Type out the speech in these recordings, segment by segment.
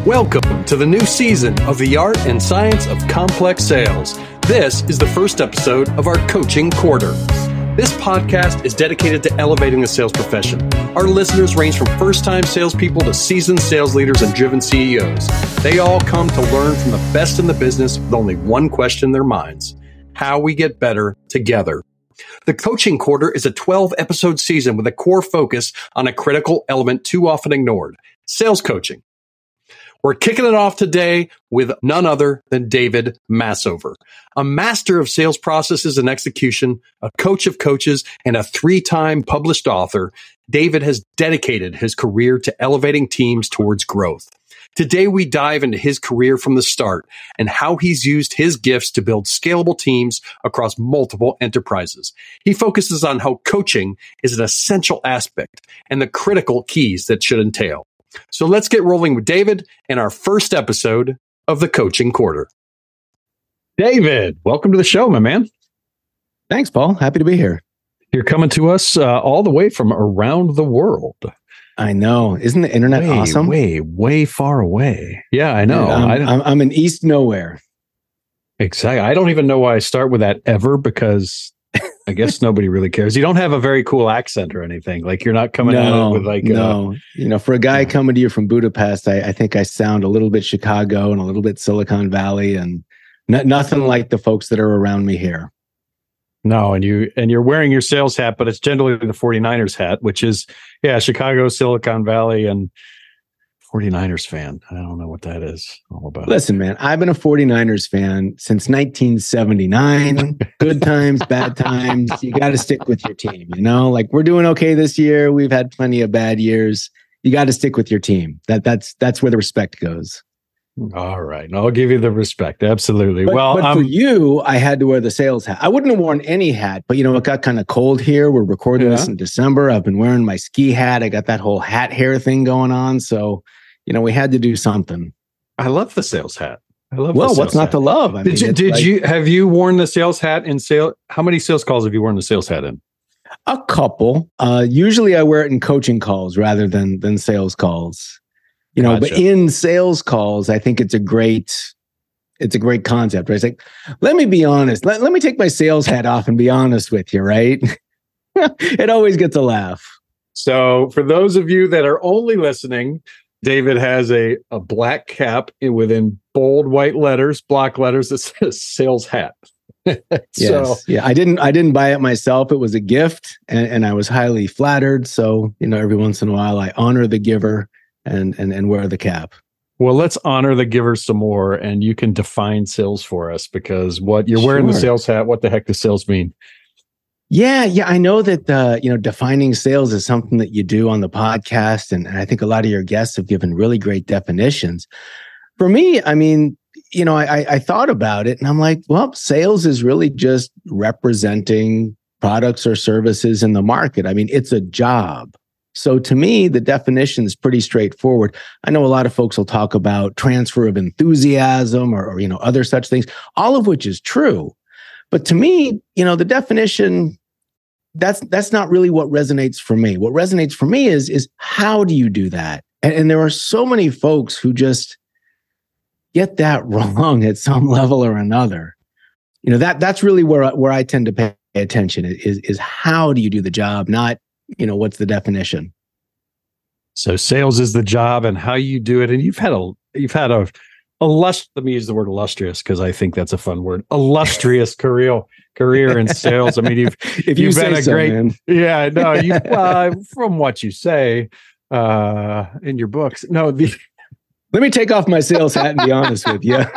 Welcome to the new season of the Art and Science of Complex Sales. This is the first episode of our Coaching Quarter. This podcast is dedicated to elevating the sales profession. Our listeners range from first-time salespeople to seasoned sales leaders and driven CEOs. They all come to learn from the best in the business with only one question in their minds: how we get better together. The Coaching Quarter is a 12-episode season with a core focus on a critical element too often ignored: sales coaching. We're kicking it off today with none other than David Massover, a master of sales processes and execution, a coach of coaches, and a 3-time published author. David has dedicated his career to elevating teams towards growth. Today, we dive into his career from the start and how he's used his gifts to build scalable teams across multiple enterprises. He focuses on how coaching is an essential aspect and the critical keys that should entail. So let's get rolling with David in our first episode of the Coaching Quarter. David, welcome to the show, my man. Thanks, Paul. Happy to be here. You're coming to us all the way from around the world. I know. Isn't the internet awesome? Way far away. Yeah, I know. I'm in East Nowhere. Exactly. I don't even know why I start with that ever, because I guess nobody really cares. You don't have a very cool accent or anything. Like, you're not coming out with like... No. For a guy coming to you from Budapest, I think I sound a little bit Chicago and a little bit Silicon Valley, and nothing like the folks that are around me here. No, and you're wearing your sales hat, but it's generally the 49ers hat, which is, Chicago, Silicon Valley, and 49ers fan. I don't know what that is all about. Listen, man, I've been a 49ers fan since 1979. Good times, bad times. You got to stick with your team, Like, we're doing okay this year. We've had plenty of bad years. You got to stick with your team. That's where the respect goes. All right. I'll give you the respect. Absolutely. But for you, I had to wear the sales hat. I wouldn't have worn any hat, but it got kind of cold here. We're recording this in December. I've been wearing my ski hat. I got that whole hat hair thing going on. So, we had to do something. I love the sales hat. What's not to love? Have you worn the sales hat in sale? How many sales calls have you worn the sales hat in? A couple. Usually I wear it in coaching calls rather than sales calls. Gotcha. But in sales calls, I think it's a great concept, right? It's like, let me be honest. Let me take my sales hat off and be honest with you, right? It always gets a laugh. So for those of you that are only listening, David has a black cap within bold white letters, block letters, that says sales hat. Yes. Yeah. I didn't buy it myself. It was a gift, and I was highly flattered. So, every once in a while I honor the giver and wear the cap. Well, let's honor the giver some more, and you can define sales for us, because what you're wearing the sales hat, what the heck does sales mean? Yeah. I know that, defining sales is something that you do on the podcast. And I think a lot of your guests have given really great definitions. For me, I thought about it and I'm like, well, sales is really just representing products or services in the market. It's a job. So to me, the definition is pretty straightforward. I know a lot of folks will talk about transfer of enthusiasm or other such things, all of which is true. But to me, the definition, that's not really what resonates for me. What resonates for me is how do you do that? And there are so many folks who just get that wrong at some level or another. That's really where I tend to pay attention is how do you do the job, not, what's the definition? So sales is the job and how you do it. And you've had a let me use the word illustrious, because I think that's a fun word. Illustrious career in sales. You've been a great, man. Yeah, no, you from what you say in your books. No, let me take off my sales hat and be honest with you.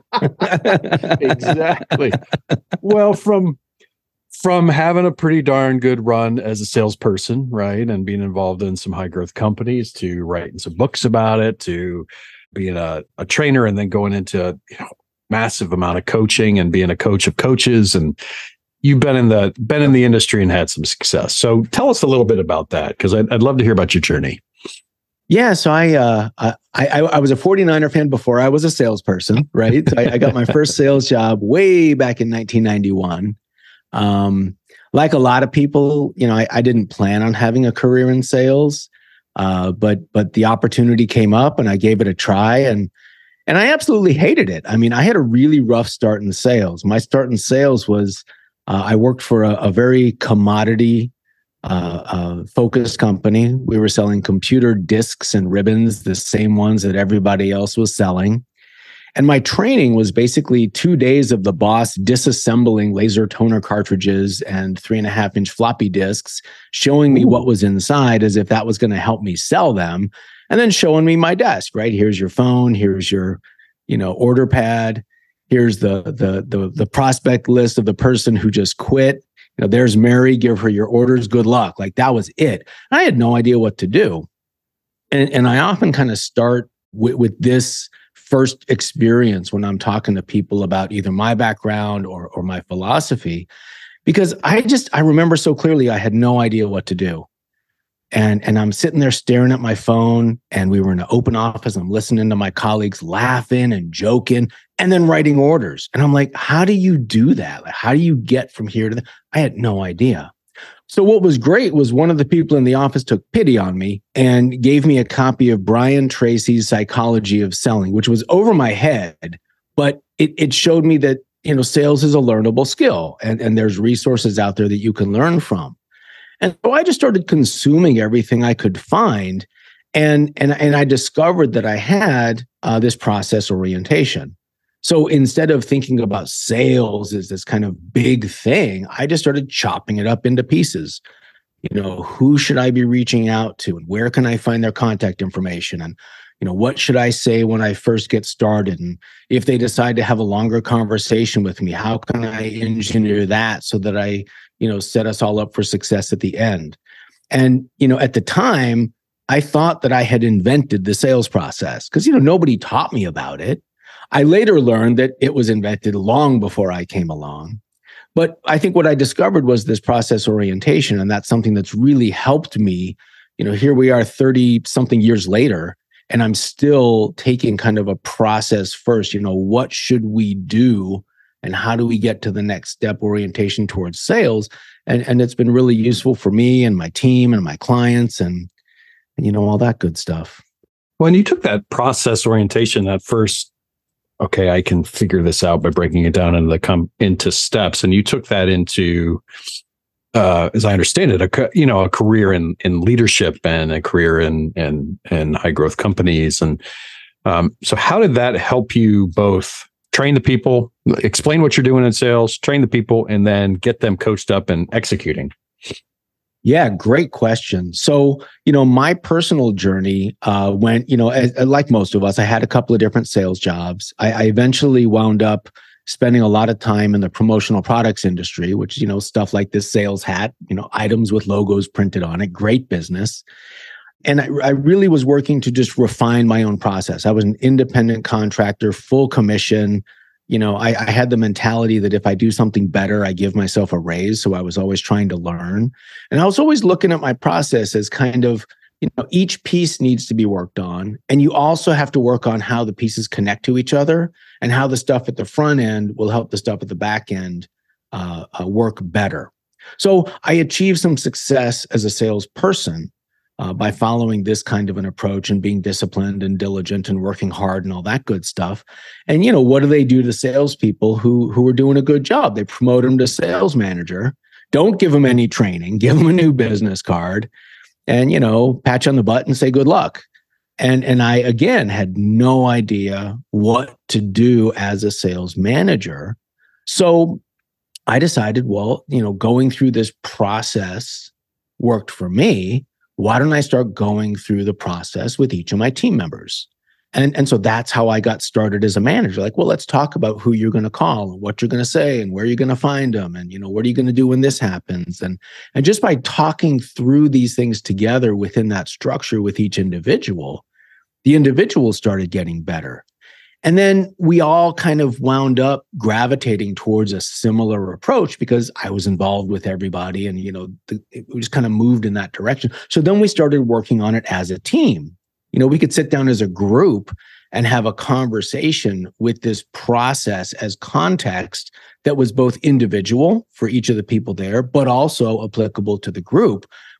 Exactly. Well, from having a pretty darn good run as a salesperson, right, and being involved in some high growth companies, to writing some books about it, to being a trainer, and then going into massive amount of coaching and being a coach of coaches, and you've been in the industry and had some success. So tell us a little bit about that, because I'd love to hear about your journey. Yeah, so I was a 49er fan before I was a salesperson, right? So I got my first sales job way back in 1991. Like a lot of people, I didn't plan on having a career in sales. But the opportunity came up and I gave it a try, and I absolutely hated it. I mean, I had a really rough start in sales. My start in sales was I worked for a very commodity focused company. We were selling computer disks and ribbons, the same ones that everybody else was selling. And my training was basically 2 days of the boss disassembling laser toner cartridges and 3.5-inch floppy disks, showing me what was inside as if that was going to help me sell them, and then showing me my desk, right? Here's your phone, here's your, order pad, here's the prospect list of the person who just quit. There's Mary, give her your orders, good luck. Like, that was it. I had no idea what to do. And I often kind of start with this first experience when I'm talking to people about either my background or my philosophy, because I remember so clearly I had no idea what to do. And I'm sitting there staring at my phone, and we were in an open office. I'm listening to my colleagues laughing and joking and then writing orders. And I'm like, how do you do that? Like, how do you get from here to there? I had no idea. So what was great was one of the people in the office took pity on me and gave me a copy of Brian Tracy's Psychology of Selling, which was over my head, but it showed me that, sales is a learnable skill, and there's resources out there that you can learn from. And so I just started consuming everything I could find. And I discovered that I had this process orientation. So instead of thinking about sales as this kind of big thing, I just started chopping it up into pieces. Who should I be reaching out to, and where can I find their contact information? And, what should I say when I first get started? And if they decide to have a longer conversation with me, how can I engineer that so that I, set us all up for success at the end? And, at the time, I thought that I had invented the sales process because, nobody taught me about it. I later learned that it was invented long before I came along. But I think what I discovered was this process orientation, and that's something that's really helped me. Here we are 30 something years later, and I'm still taking kind of a process first. What should we do, and how do we get to the next step orientation towards sales? And it's been really useful for me and my team and my clients and all that good stuff. When you took that process orientation, that first, okay, I can figure this out by breaking it down into steps. And you took that into, as I understand it, a career in leadership and a career in high growth companies. And so how did that help you both train the people, explain what you're doing in sales, train the people, and then get them coached up and executing? Yeah, great question. So, my personal journey went, like most of us, I had a couple of different sales jobs. I eventually wound up spending a lot of time in the promotional products industry, which, stuff like this sales hat, items with logos printed on it, great business. And I really was working to just refine my own process. I was an independent contractor, full commission. I had the mentality that if I do something better, I give myself a raise. So I was always trying to learn. And I was always looking at my process as kind of, each piece needs to be worked on. And you also have to work on how the pieces connect to each other and how the stuff at the front end will help the stuff at the back end work better. So I achieved some success as a salesperson by following this kind of an approach and being disciplined and diligent and working hard and all that good stuff. And, what do they do to salespeople who are doing a good job? They promote them to sales manager, don't give them any training, give them a new business card, and, patch on the butt and say good luck. And I, again, had no idea what to do as a sales manager. So I decided, well, going through this process worked for me. Why don't I start going through the process with each of my team members? And so that's how I got started as a manager. Like, well, let's talk about who you're going to call and what you're going to say and where you're going to find them. And, what are you going to do when this happens? And just by talking through these things together within that structure with each individual, the individual started getting better. And then we all kind of wound up gravitating towards a similar approach because I was involved with everybody and, we just kind of moved in that direction. So then we started working on it as a team. We could sit down as a group and have a conversation with this process as context that was both individual for each of the people there, but also applicable to the group,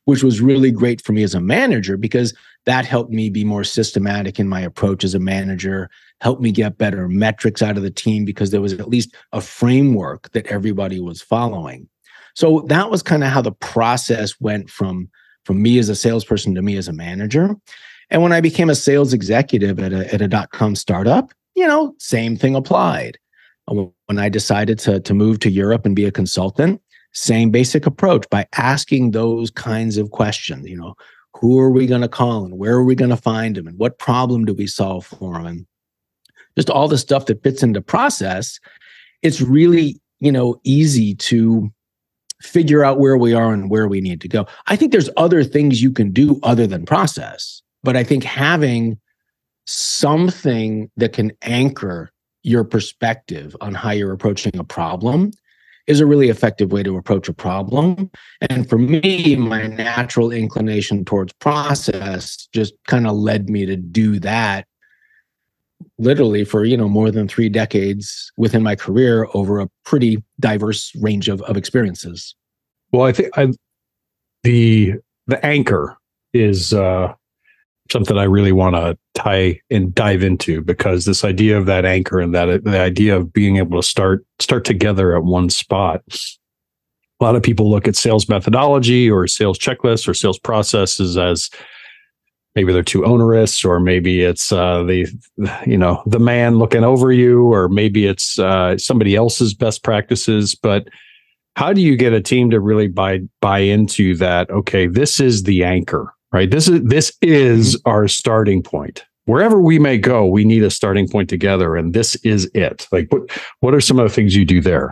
which was really great for me as a manager because that helped me be more systematic in my approach as a manager, helped me get better metrics out of the team because there was at least a framework that everybody was following. So that was kind of how the process went from me as a salesperson to me as a manager. And when I became a sales executive at a .com startup, same thing applied. When I decided to move to Europe and be a consultant, same basic approach by asking those kinds of questions. Who are we going to call and where are we going to find them and what problem do we solve for them? And just all the stuff that fits into process. It's really, easy to figure out where we are and where we need to go. I think there's other things you can do other than process, but I think having something that can anchor your perspective on how you're approaching a problem is a really effective way to approach a problem. And for me, my natural inclination towards process just kind of led me to do that literally for, more than 3 decades within my career over a pretty diverse range of experiences. Well, I think the anchor is something I really want to tie and dive into, because this idea of that anchor and that the idea of being able to start together at one spot. A lot of people look at sales methodology or sales checklists or sales processes as maybe they're too onerous, or maybe it's the man looking over you, or maybe it's somebody else's best practices. But how do you get a team to really buy into that? Okay, this is the anchor, right? This is our starting point. Wherever we may go, we need a starting point together, and this is it. Like, what are some of the things you do there?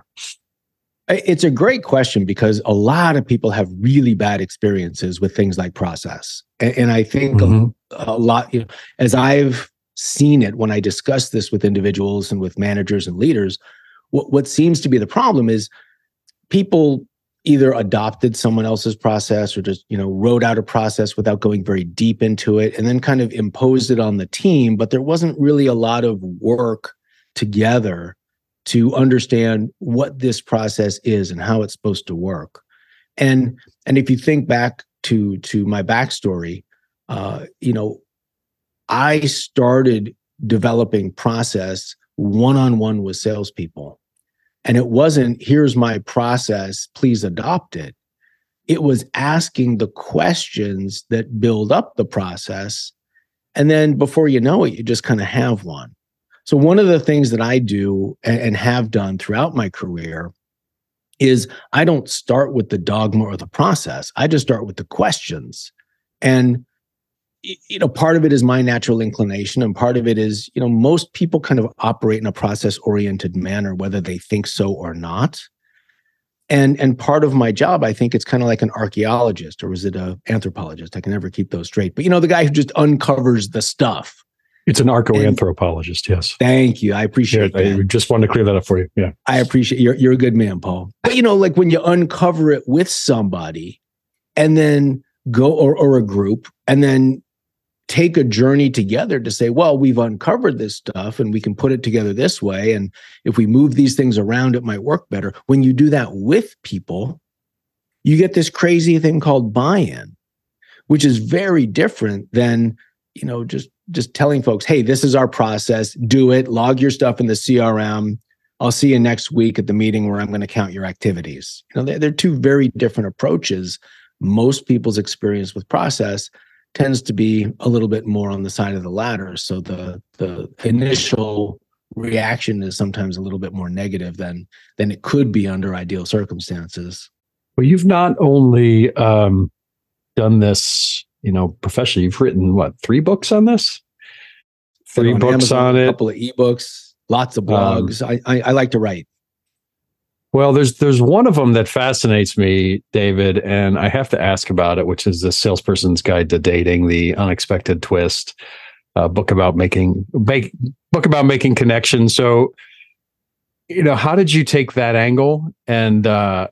It's a great question because a lot of people have really bad experiences with things like process. And I think a lot, as I've seen it when I discuss this with individuals and with managers and leaders, what seems to be the problem is people either adopted someone else's process or just, wrote out a process without going very deep into it and then kind of imposed it on the team. But there wasn't really a lot of work together to understand what this process is and how it's supposed to work. And if you think back to my backstory, I started developing process one-on-one with salespeople. And it wasn't, here's my process, please adopt it. It was asking the questions that build up the process. And then before you know it, you just kind of have one. So one of the things that I do and have done throughout my career is I don't start with the dogma or the process. I just start with the questions. And part of it is my natural inclination, and part of it is, most people kind of operate in a process-oriented manner, whether they think so or not. And part of my job, I think it's kind of like an archaeologist, or is it an anthropologist? I can never keep those straight. But the guy who just uncovers the stuff. It's an archaeoanthropologist, yes. Thank you. I appreciate that. I just wanted to clear that up for you. Yeah. I appreciate you're a good man, Paul. But like when you uncover it with somebody and then go or a group and then take a journey together to say, well, we've uncovered this stuff and we can put it together this way. And if we move these things around, it might work better. When you do that with people, you get this crazy thing called buy-in, which is very different than, just telling folks, hey, this is our process, do it, log your stuff in the CRM. I'll see you next week at the meeting where I'm going to count your activities. They're two very different approaches. Most people's experience with process tends to be a little bit more on the side of the latter. So the initial reaction is sometimes a little bit more negative than it could be under ideal circumstances. Well, you've not only done this, professionally, you've written 3 books on this? 3 books Amazon, on it. A couple of ebooks, lots of blogs. I like to write. Well, there's one of them that fascinates me, David, and I have to ask about it, which is the Salesperson's Guide to Dating: The Unexpected Twist, book about making connections. So, how did you take that angle? And how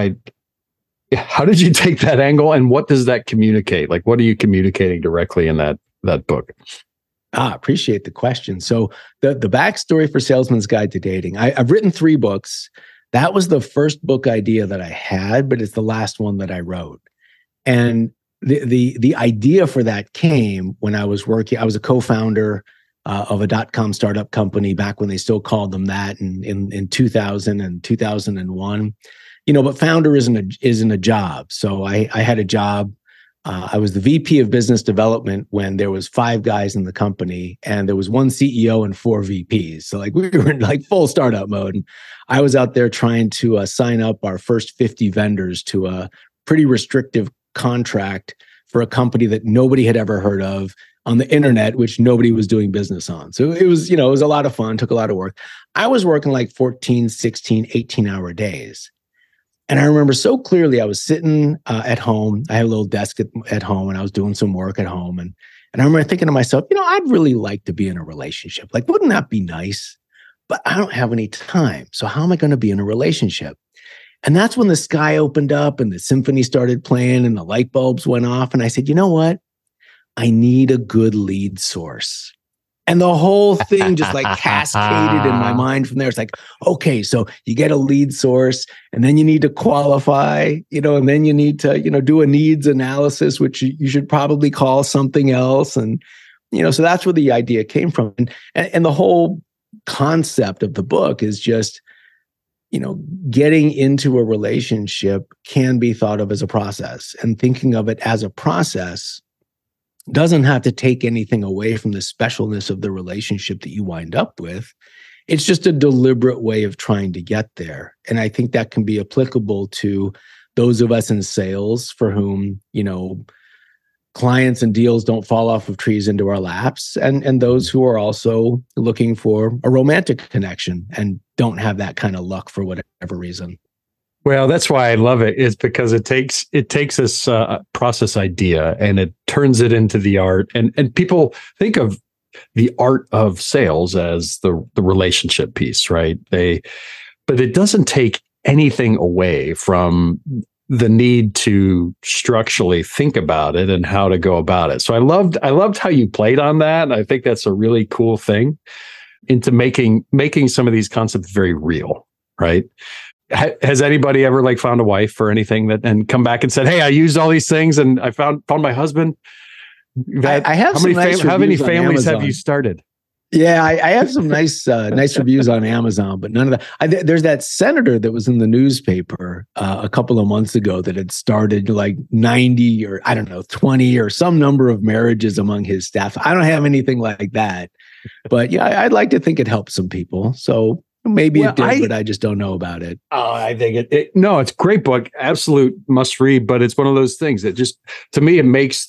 did you take that angle, and what does that communicate? Like, what are you communicating directly in that book? Appreciate the question. So the backstory for Salesman's Guide to Dating. I've written 3 books. That was the first book idea that I had, but it's the last one that I wrote. And the idea for that came when I was working. I was a co-founder of a .com startup company back when they still called them that in 2000 and 2001. But founder isn't a job. So I had a job. I was the VP of business development when there was 5 guys in the company, and there was 1 CEO and 4 VPs. So like we were in like full startup mode. And I was out there trying to sign up our first 50 vendors to a pretty restrictive contract for a company that nobody had ever heard of on the internet, which nobody was doing business on. So it was a lot of fun, took a lot of work. I was working like 14, 16, 18-hour days. And I remember so clearly, I was sitting at home. I had a little desk at home, and I was doing some work at home. And I remember thinking to myself, I'd really like to be in a relationship. Like, wouldn't that be nice? But I don't have any time. So how am I going to be in a relationship? And that's when the sky opened up and the symphony started playing and the light bulbs went off. And I said, you know what? I need a good lead source. And the whole thing just like cascaded in my mind from there. It's like, okay, so you get a lead source, and then you need to qualify, and then you need to, do a needs analysis, which you should probably call something else. And, so that's where the idea came from. And the whole concept of the book is just, getting into a relationship can be thought of as a process, and thinking of it as a process doesn't have to take anything away from the specialness of the relationship that you wind up with. It's just a deliberate way of trying to get there. And I think that can be applicable to those of us in sales for whom, clients and deals don't fall off of trees into our laps, and those who are also looking for a romantic connection and don't have that kind of luck for whatever reason. Well, that's why I love it, is because it takes this process idea and it turns it into the art. And people think of the art of sales as the relationship piece, right? But it doesn't take anything away from the need to structurally think about it and how to go about it. So I loved how you played on that. I think that's a really cool thing into making some of these concepts very real, right? Has anybody ever like found a wife or anything and come back and said, "Hey, I used all these things and I found my husband"? I have how many families have you started? Yeah, I have some nice reviews on Amazon, but none of that. There's that senator that was in the newspaper a couple of months ago that had started like 90 or 20 or some number of marriages among his staff. I don't have anything like that, but yeah, I'd like to think it helps some people. So maybe it did, but I just don't know about it. Oh, I think no, it's a great book, absolute must read. But it's one of those things that just, to me, it makes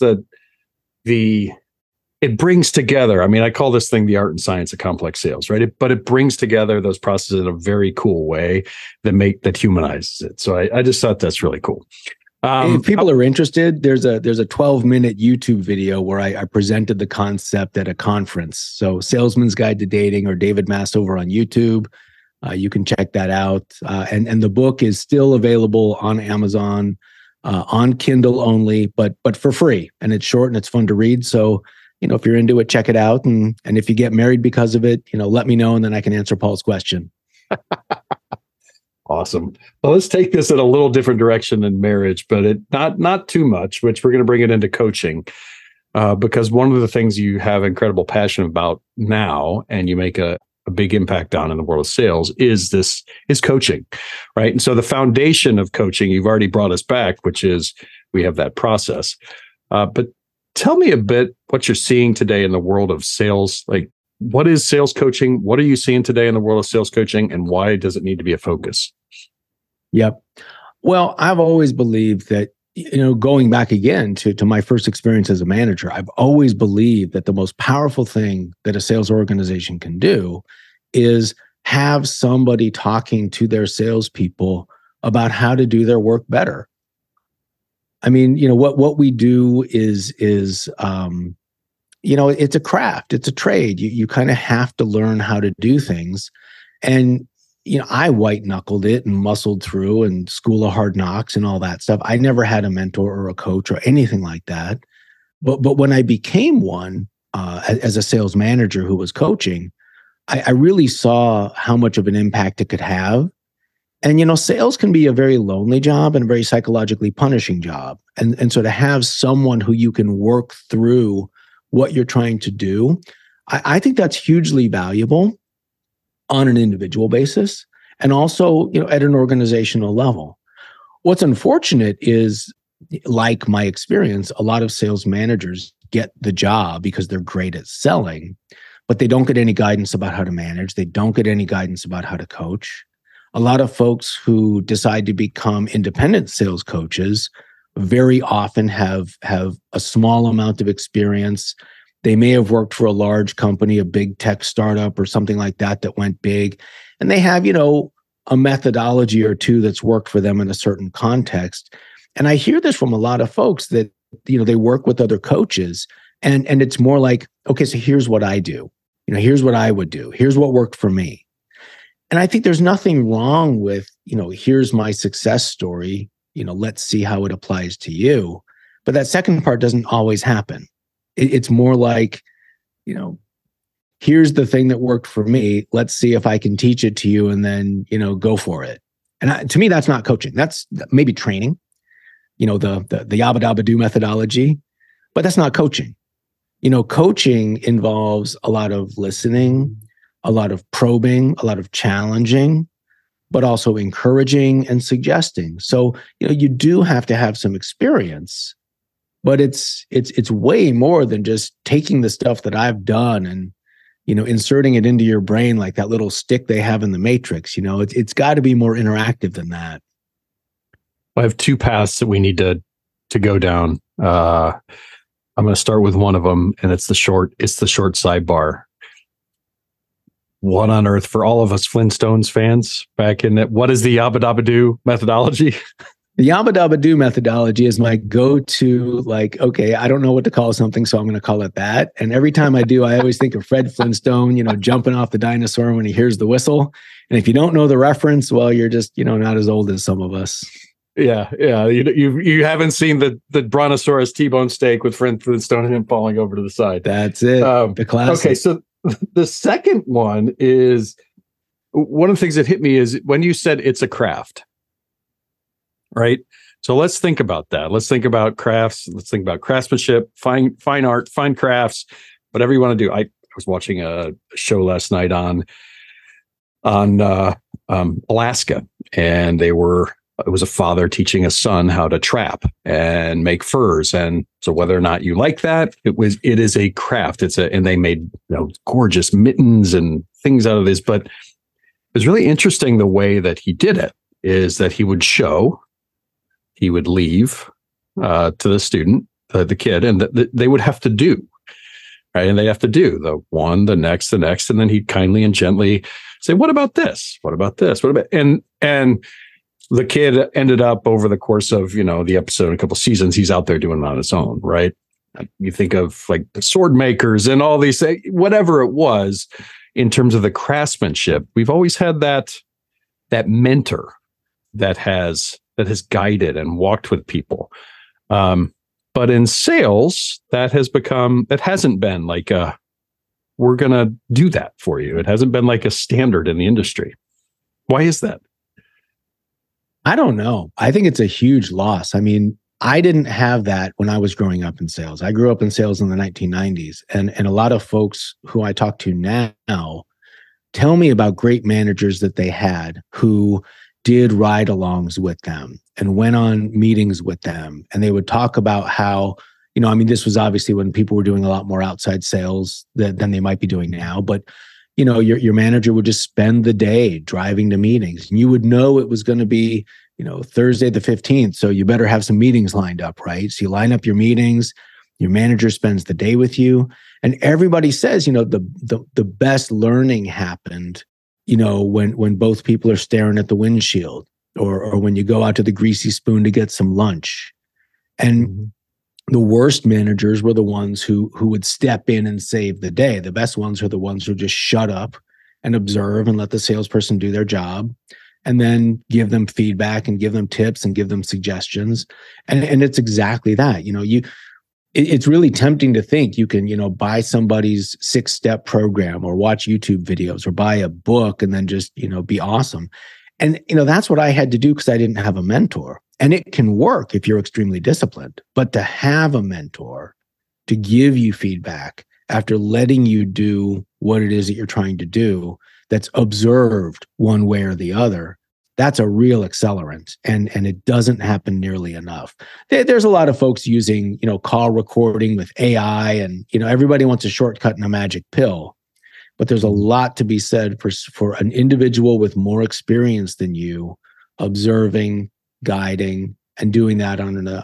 it brings together. I mean, I call this thing the art and science of complex sales, right? But it brings together those processes in a very cool way that humanizes it. So I just thought that's really cool. If people are interested, there's a 12-minute YouTube video where I presented the concept at a conference. So Salesman's Guide to Dating, or David Massover on YouTube. You can check that out. And the book is still available on Amazon, on Kindle only, but for free. And it's short and it's fun to read. So, if you're into it, check it out. And if you get married because of it, let me know, and then I can answer Paul's question. Awesome. Well, let's take this in a little different direction than marriage, but not too much, which we're going to bring it into coaching, because one of the things you have incredible passion about now, and you make a big impact on in the world of sales, is coaching, right? And so the foundation of coaching, you've already brought us back, which is we have that process. But tell me a bit what you're seeing today in the world of sales. Like, what is sales coaching? What are you seeing today in the world of sales coaching, and why does it need to be a focus? Yep. Well, I've always believed that, going back again to my first experience as a manager, I've always believed that the most powerful thing that a sales organization can do is have somebody talking to their salespeople about how to do their work better. I mean, what we do is it's a craft, it's a trade. You kind of have to learn how to do things. And, I white knuckled it and muscled through and School of Hard Knocks and all that stuff. I never had a mentor or a coach or anything like that. But when I became one, as a sales manager who was coaching, I really saw how much of an impact it could have. And, sales can be a very lonely job and a very psychologically punishing job. And so to have someone who you can work through what you're trying to do, I think that's hugely valuable on an individual basis and also, at an organizational level. What's unfortunate is, like my experience, a lot of sales managers get the job because they're great at selling, but they don't get any guidance about how to manage. They don't get any guidance about how to coach. A lot of folks who decide to become independent sales coaches very often have a small amount of experience. They may have worked for a large company, a big tech startup or something like that went big. And they have, a methodology or two that's worked for them in a certain context. And I hear this from a lot of folks that, they work with other coaches and it's more like, okay, so here's what I do. Here's what I would do. Here's what worked for me. And I think there's nothing wrong with, here's my success story. Let's see how it applies to you. But that second part doesn't always happen. It's more like, here's the thing that worked for me. Let's see if I can teach it to you and then, go for it. And to me, that's not coaching. That's maybe training, the yabba dabba do methodology, but that's not coaching. Coaching involves a lot of listening, a lot of probing, a lot of challenging, but also encouraging and suggesting. So, you do have to have some experience, but it's way more than just taking the stuff that I've done and, inserting it into your brain like that little stick they have in the Matrix. It's got to be more interactive than that. I have two paths that we need to go down. I'm going to start with one of them, and it's the short sidebar. What on earth, for all of us Flintstones fans back in that, what is the Yabba Dabba Do methodology? The Yabba Dabba Do methodology is my go-to, okay, I don't know what to call something, so I'm going to call it that. And every time I do, I always think of Fred Flintstone, jumping off the dinosaur when he hears the whistle. And if you don't know the reference, well, you're just, not as old as some of us. Yeah. You haven't seen the Brontosaurus T-bone steak with Fred Flintstone and him falling over to the side. That's it. The classic. Okay, so the second one is, one of the things that hit me is when you said it's a craft, right? So let's think about that. Let's think about crafts. Let's think about craftsmanship, fine art, fine crafts, whatever you want to do. I was watching a show last night on Alaska, and it was a father teaching a son how to trap and make furs. And so whether or not you like that, it is a craft. And they made gorgeous mittens and things out of this. But it was really interesting the way that he did it is that he would leave to the student, the kid, and they would have to do, right? And they have to do the one, the next, and then he'd kindly and gently say, what about this? What about this? What about, and the kid ended up over the course of, the episode, a couple seasons, he's out there doing it on his own, right? You think of like the sword makers and all these, whatever it was in terms of the craftsmanship. We've always had that mentor that has guided and walked with people. But in sales, that hasn't been like we're going to do that for you. It hasn't been like a standard in the industry. Why is that? I don't know. I think it's a huge loss. I mean, I didn't have that when I was growing up in sales. I grew up in sales in the 1990s. And a lot of folks who I talk to now tell me about great managers that they had who did ride-alongs with them and went on meetings with them. And they would talk about how, this was obviously when people were doing a lot more outside sales than they might be doing now. But your manager would just spend the day driving to meetings, and you would know it was going to be, Thursday the 15th. So you better have some meetings lined up, right? So you line up your meetings, your manager spends the day with you, and everybody says, the best learning happened, when both people are staring at the windshield or when you go out to the Greasy Spoon to get some lunch. And the worst managers were the ones who would step in and save the day. The best ones are the ones who just shut up and observe and let the salesperson do their job, and then give them feedback and give them tips and give them suggestions. And it's exactly that. It's really tempting to think you can, buy somebody's 6-step program or watch YouTube videos or buy a book and then just, be awesome. And, that's what I had to do because I didn't have a mentor. And it can work if you're extremely disciplined, but to have a mentor to give you feedback after letting you do what it is that you're trying to do, that's observed one way or the other, that's a real accelerant. And it doesn't happen nearly enough. There's a lot of folks using, call recording with AI, and, everybody wants a shortcut and a magic pill. But there's a lot to be said for an individual with more experience than you, observing, guiding, and doing that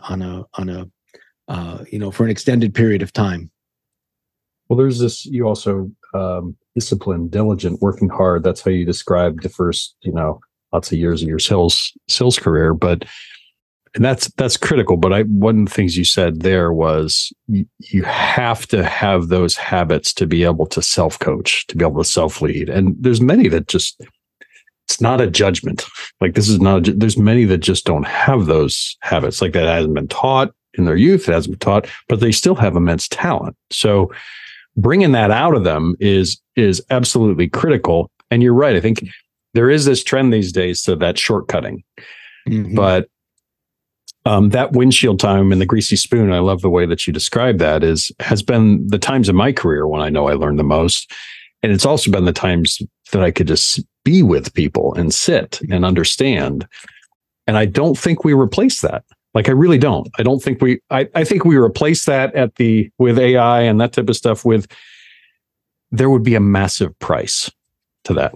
for an extended period of time. Well, there's this, you also disciplined, diligent, working hard. That's how you describe the first, lots of years of your sales career. And that's critical. But one of the things you said there was you have to have those habits to be able to self-coach, to be able to self-lead. And there's many that just, it's not a judgment. Like this is not, there's many that just don't have those habits. Like that hasn't been taught in their youth, it hasn't been taught, but they still have immense talent. So bringing that out of them is absolutely critical. And you're right. I think there is this trend these days to that shortcutting, but that windshield time and the greasy spoon, I love the way that you describe that, has been the times in my career when I know I learned the most. And it's also been the times that I could just be with people and sit and understand. And I don't think we replace that. Like, I really don't. I don't think I think we replace that with AI and that type of stuff there would be a massive price to that.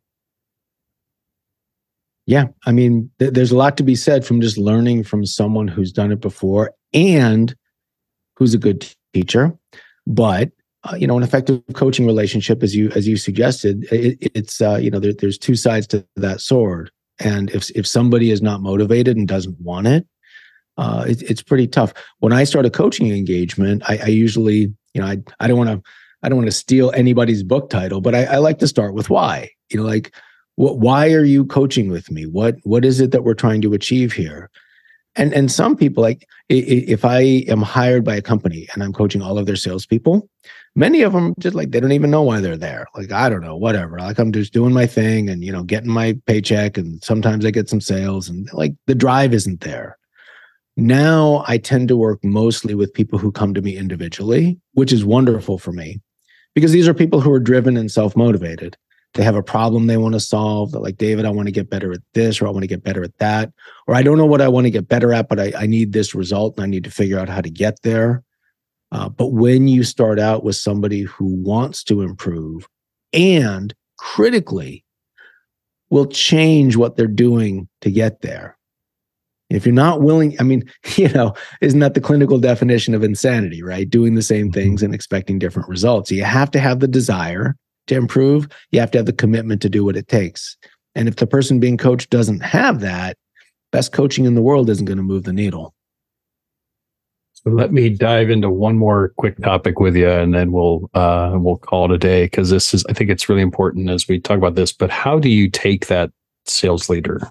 Yeah. I mean, there's a lot to be said from just learning from someone who's done it before and who's a good teacher. But, an effective coaching relationship, as you suggested, it's there's two sides to that sword. And if somebody is not motivated and doesn't want it, it's pretty tough. When I start a coaching engagement, I usually, I don't want to steal anybody's book title, but I like to start with why. Why are you coaching with me? What is it that we're trying to achieve here? And some people, like, if I am hired by a company and I'm coaching all of their salespeople, many of them just, like, they don't even know why they're there. Like, I don't know, whatever. Like, I'm just doing my thing and, getting my paycheck, and sometimes I get some sales, and, like, the drive isn't there. Now I tend to work mostly with people who come to me individually, which is wonderful for me, because these are people who are driven and self-motivated. They have a problem they want to solve. They're like, David, I want to get better at this, or I want to get better at that, or I don't know what I want to get better at, but I need this result and I need to figure out how to get there. But when you start out with somebody who wants to improve and critically will change what they're doing to get there. If you're not willing, I mean, isn't that the clinical definition of insanity, right? Doing the same things and expecting different results. You have to have the desire to improve. You have to have the commitment to do what it takes. And if the person being coached doesn't have that, best coaching in the world isn't going to move the needle. So let me dive into one more quick topic with you, and then we'll call it a day, because I think it's really important as we talk about this. But how do you take that sales leader,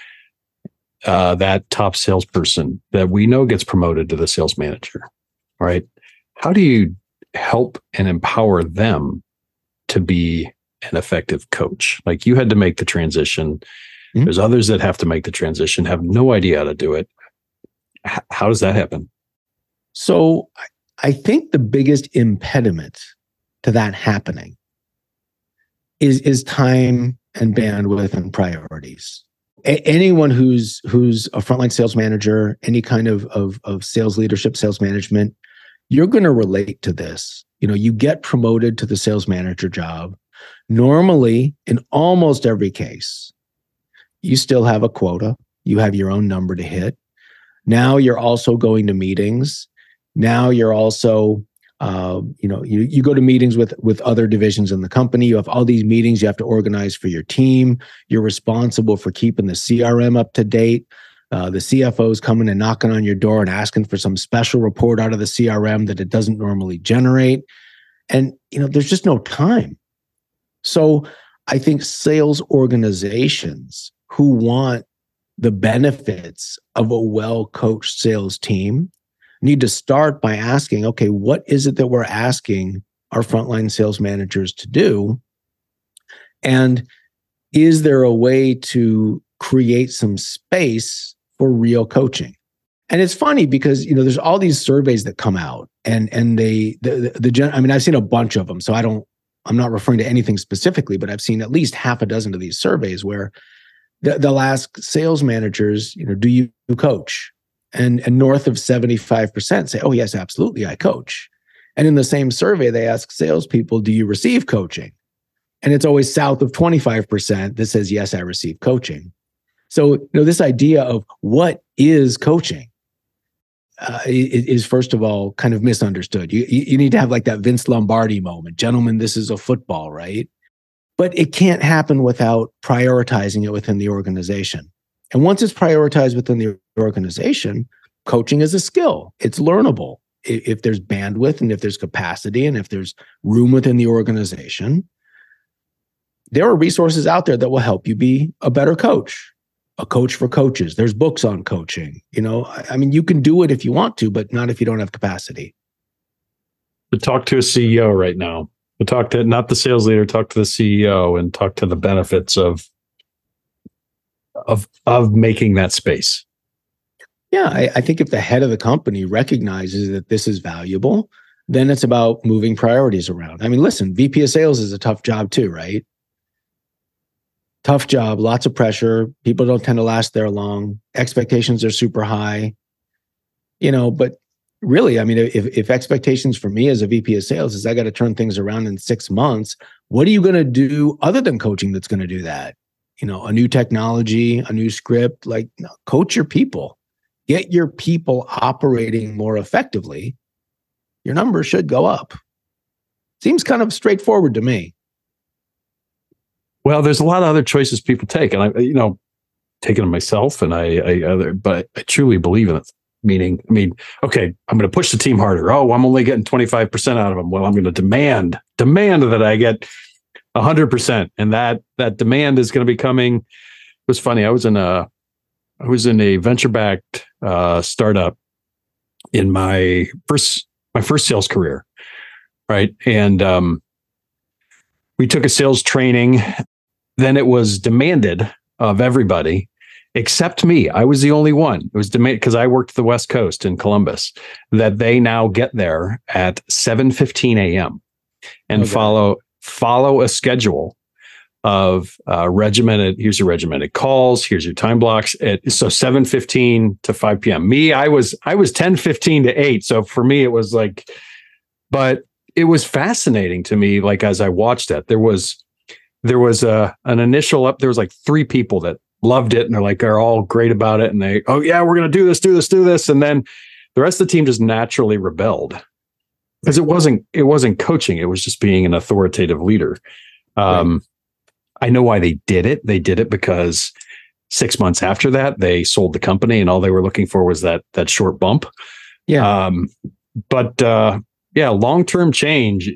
that top salesperson that we know gets promoted to the sales manager, right? How do you help and empower them to be an effective coach? Like, you had to make the transition. There's others that have to make the transition, have no idea how to do it. How does that happen? So I think the biggest impediment to that happening is time and bandwidth and priorities. Anyone who's a frontline sales manager, any kind of sales leadership, sales management, you're going to relate to this. You get promoted to the sales manager job. Normally, in almost every case, you still have a quota. You have your own number to hit. Now you're also going to meetings. Now you're also, you go to meetings with other divisions in the company. You have all these meetings you have to organize for your team. You're responsible for keeping the CRM up to date. The CFO's coming and knocking on your door and asking for some special report out of the CRM that it doesn't normally generate. And, there's just no time. So I think sales organizations who want the benefits of a well-coached sales team need to start by asking, okay, what is it that we're asking our frontline sales managers to do? And is there a way to create some space for real coaching? And it's funny because, there's all these surveys that come out and I've seen a bunch of them. So I'm not referring to anything specifically, but I've seen at least half a dozen of these surveys where they'll ask sales managers, do you coach? And north of 75% say, oh, yes, absolutely, I coach. And in the same survey, they ask salespeople, do you receive coaching? And it's always south of 25% that says, yes, I receive coaching. So, this idea of what is coaching is, first of all, kind of misunderstood. You need to have like that Vince Lombardi moment. Gentlemen, this is a football, right? But it can't happen without prioritizing it within the organization. And once it's prioritized within the organization, coaching is a skill. It's learnable. If there's bandwidth and if there's capacity and if there's room within the organization, there are resources out there that will help you be a better coach, a coach for coaches. There's books on coaching. You can do it if you want to, but not if you don't have capacity. But talk to a CEO right now. Talk to not the sales leader, talk to the CEO and talk to the benefits of making that space. Yeah, I think if the head of the company recognizes that this is valuable, then it's about moving priorities around. Listen, VP of sales is a tough job too, right? Tough job, lots of pressure. People don't tend to last there long. Expectations are super high, but really, if expectations for me as a VP of sales is I got to turn things around in 6 months, what are you going to do other than coaching that's going to do that? A new technology, a new script, coach your people, get your people operating more effectively. Your numbers should go up. Seems kind of straightforward to me. Well, there's a lot of other choices people take, and taking them myself, and but I truly believe in it. Meaning, okay, I'm going to push the team harder. Oh, I'm only getting 25% out of them. Well, I'm going to demand that I get 100%, and that demand is going to be coming. It was funny. I was in a venture-backed startup in my first sales career, right? And we took a sales training. Then it was demanded of everybody except me. I was the only one. It was demanded because I worked the West Coast in Columbus that they now get there at 7:15 a.m. and follow a schedule of regimented. Here's your regimented calls. Here's your time blocks. So 7:15 to 5 p.m. Me, I was 10:15 to 8. So for me, it was like, but it was fascinating to me. Like as I watched it, there was an initial there was like 3 people that loved it and they're all great about it. And they, oh yeah, we're going to do this. And then the rest of the team just naturally rebelled because it wasn't coaching. It was just being an authoritative leader. Right. I know why they did it. They did it because 6 months after that, they sold the company and all they were looking for was that short bump. Yeah. Long-term change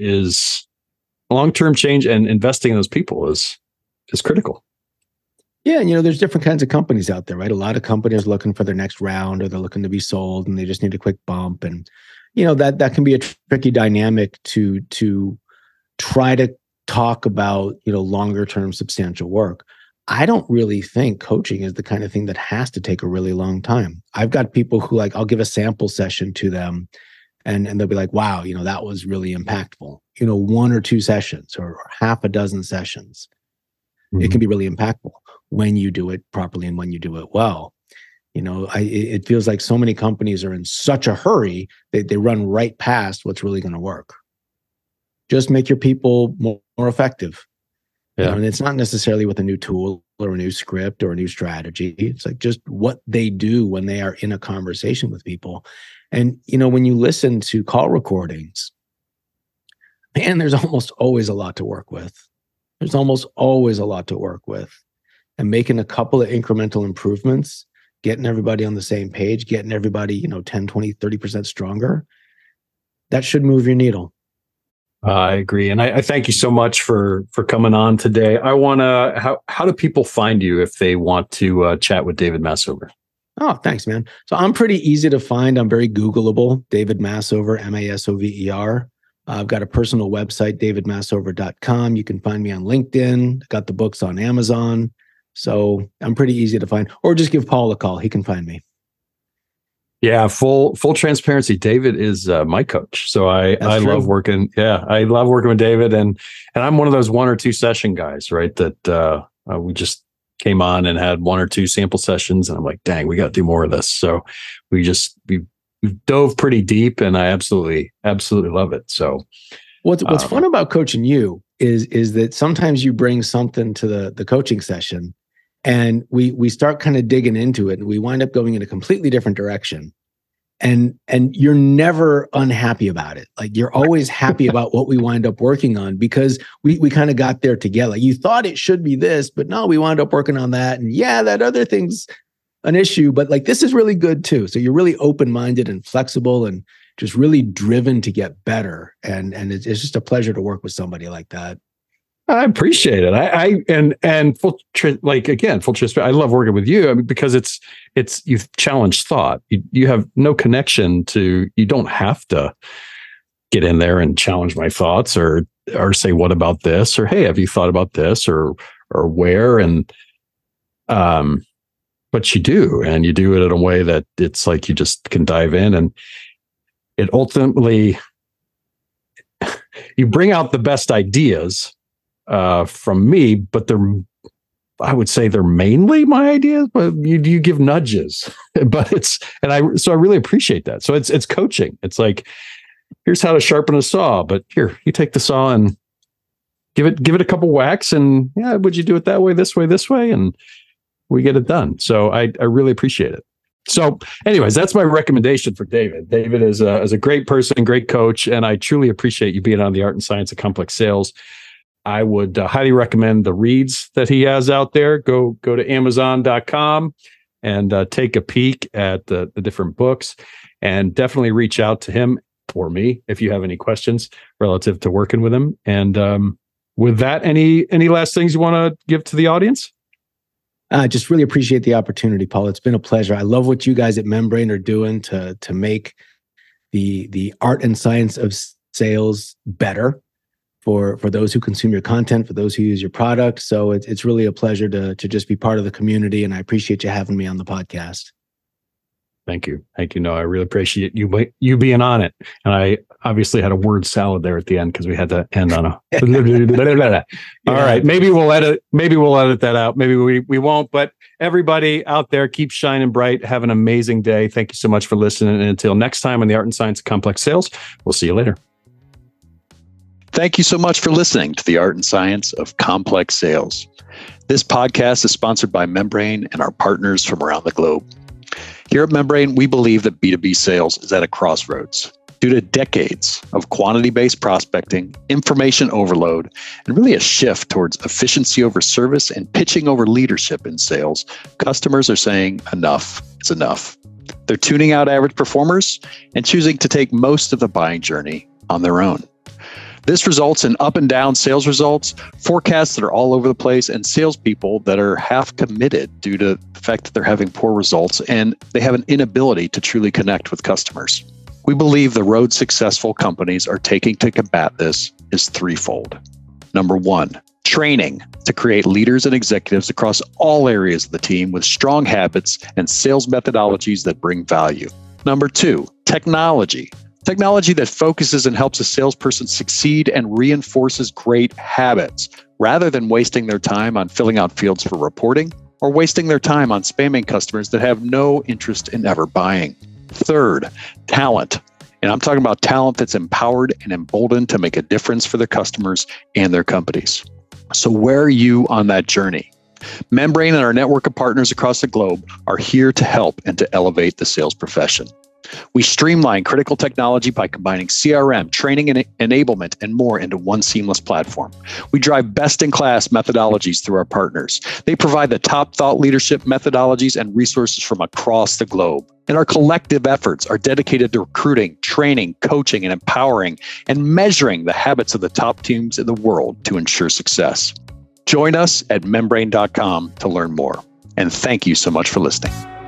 and investing in those people is critical. Yeah, there's different kinds of companies out there, right? A lot of companies are looking for their next round or they're looking to be sold and they just need a quick bump. And, that can be a tricky dynamic to try to talk about, longer term substantial work. I don't really think coaching is the kind of thing that has to take a really long time. I've got people who I'll give a sample session to them and they'll be like, wow, that was really impactful. 1 or 2 sessions or half a dozen sessions. Mm-hmm. It can be really impactful when you do it properly and when you do it well. It feels like so many companies are in such a hurry that they run right past what's really going to work. Just make your people more effective. Yeah. And it's not necessarily with a new tool or a new script or a new strategy. It's like just what they do when they are in a conversation with people. And, when you listen to call recordings, man, there's almost always a lot to work with. And making a couple of incremental improvements, getting everybody on the same page, getting everybody, 10, 20, 30% stronger, that should move your needle. I agree. And I thank you so much for coming on today. I want to, how do people find you if they want to chat with David Massover? Oh, thanks, man. So I'm pretty easy to find. I'm very Googleable. David Massover, Massover. I've got a personal website, davidmassover.com. You can find me on LinkedIn. Got the books on Amazon. So I'm pretty easy to find. Or just give Paul a call. He can find me. Yeah, full transparency. David is my coach, so I love working. Yeah, I love working with David, and I'm one of those 1 or 2 session guys, right? That we just came on and had 1 or 2 sample sessions, and I'm like, dang, we got to do more of this. So we dove pretty deep, and I absolutely love it. So what's fun about coaching you is that sometimes you bring something to the coaching session. And we start kind of digging into it, and we wind up going in a completely different direction. And you're never unhappy about it. Like, you're always happy about what we wind up working on, because we kind of got there together. Like, you thought it should be this, but no, we wound up working on that. And yeah, that other thing's an issue, but like, this is really good too. So you're really open-minded and flexible and just really driven to get better. And it's just a pleasure to work with somebody like that. I appreciate it. Full transparency. I love working with you. I mean, because it's you've challenged thought. You have no connection to. You don't have to get in there and challenge my thoughts or say, what about this, or hey, have you thought about this, or where, and but you do, and you do it in a way that it's like you just can dive in, and it ultimately you bring out the best ideas from me, but I would say they're mainly my ideas, but you give nudges, but so I really appreciate that. So it's coaching. It's like, here's how to sharpen a saw, but here, you take the saw and give it a couple whacks, and yeah, would you do it that way, this way? And we get it done. So I really appreciate it. So anyways, that's my recommendation for David. David is a great person, great coach, and I truly appreciate you being on The Art and Science of Complex Sales. I would highly recommend the reads that he has out there. Go to Amazon.com and take a peek at the different books, and definitely reach out to him or me if you have any questions relative to working with him. And with that, any last things you want to give to the audience? I just really appreciate the opportunity, Paul. It's been a pleasure. I love what you guys at Membrane are doing to make the art and science of sales better for those who consume your content, for those who use your product. So it's really a pleasure to just be part of the community, and I appreciate you having me on the podcast. Thank you. No, I really appreciate you being on it. And I obviously had a word salad there at the end because we had to end on a. All right, maybe we'll edit that out. Maybe we won't. But everybody out there, keep shining bright. Have an amazing day. Thank you so much for listening. And until next time on The Art and Science of Complex Sales, we'll see you later. Thank you so much for listening to The Art and Science of Complex Sales. This podcast is sponsored by Membrane and our partners from around the globe. Here at Membrane, we believe that B2B sales is at a crossroads. Due to decades of quantity-based prospecting, information overload, and really a shift towards efficiency over service and pitching over leadership in sales, customers are saying enough is enough. They're tuning out average performers and choosing to take most of the buying journey on their own. This results in up and down sales results, forecasts that are all over the place, and salespeople that are half committed due to the fact that they're having poor results and they have an inability to truly connect with customers. We believe the road successful companies are taking to combat this is threefold. Number one, training to create leaders and executives across all areas of the team with strong habits and sales methodologies that bring value. Number two, technology that focuses and helps a salesperson succeed and reinforces great habits rather than wasting their time on filling out fields for reporting or wasting their time on spamming customers that have no interest in ever buying. Third, talent. And I'm talking about talent that's empowered and emboldened to make a difference for their customers and their companies. So where are you on that journey? Membrane and our network of partners across the globe are here to help and to elevate the sales profession. We streamline critical technology by combining CRM, training and enablement, and more into one seamless platform. We drive best-in-class methodologies through our partners. They provide the top thought leadership methodologies and resources from across the globe. And our collective efforts are dedicated to recruiting, training, coaching, and empowering, and measuring the habits of the top teams in the world to ensure success. Join us at membrane.com to learn more. And thank you so much for listening.